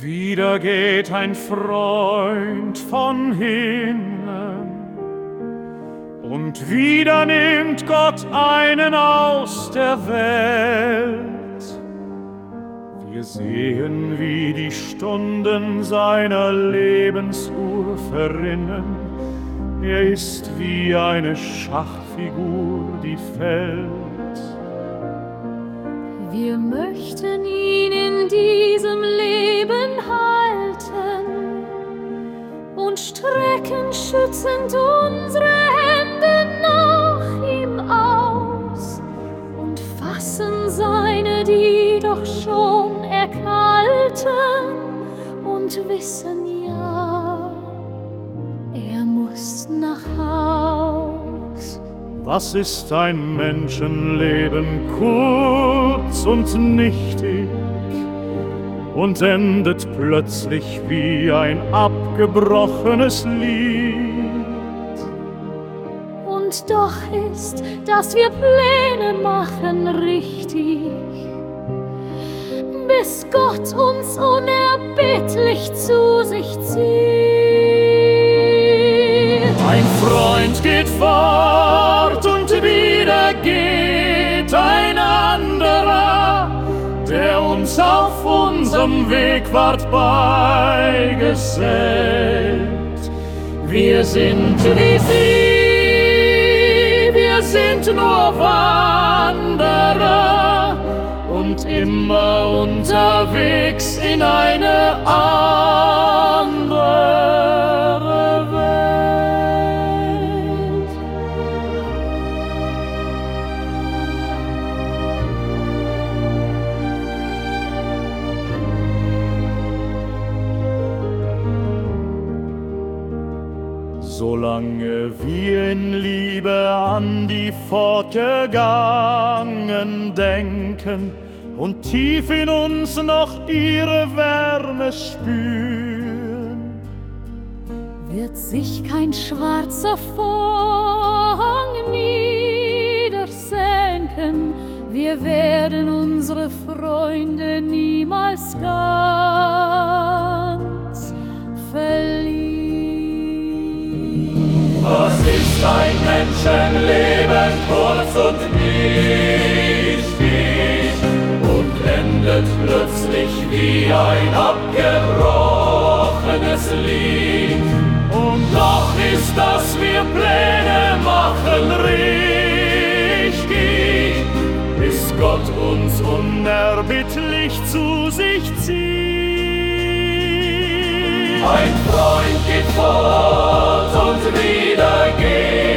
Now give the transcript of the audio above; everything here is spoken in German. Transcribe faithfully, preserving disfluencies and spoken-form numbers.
Wieder geht ein Freund von hinnen, und wieder nimmt Gott einen aus der Welt. Wir sehen, wie die Stunden seiner Lebensuhr verrinnen. Er ist wie eine Schachfigur, die fällt. Wir möchten ihn in diesem Leben halten und strecken schützend unsere Hände nach ihm aus und fassen seine, die doch schon erkalten, und wissen ja, er muss nach Haus. Was ist ein Menschenleben, kurz und nichtig, und endet plötzlich wie ein abgebrochenes Lied. Und doch ist, dass wir Pläne machen, richtig, bis Gott uns unerbittlich zu sich zieht. Ein Freund geht fort und wieder geht ein anderer, der uns auf unserem Weg ward beigesellt. Wir sind wie sie, wir sind nur Wanderer und immer unterwegs in eine andere Welt. Solange wir in Liebe an die Fortgegangen denken und tief in uns noch ihre Wärme spüren, wird sich kein schwarzer Vorhang niedersenken. Wir werden unsere Freunde niemals ganz verlieren. Was ist ein Menschenleben, kurz und nichtig, und endet plötzlich wie ein abgebrochenes Lied. Und doch ist, dass wir Pläne machen, richtig, bis Gott uns unerbittlich zu sich zieht. Ein Freund geht fort und wieder geht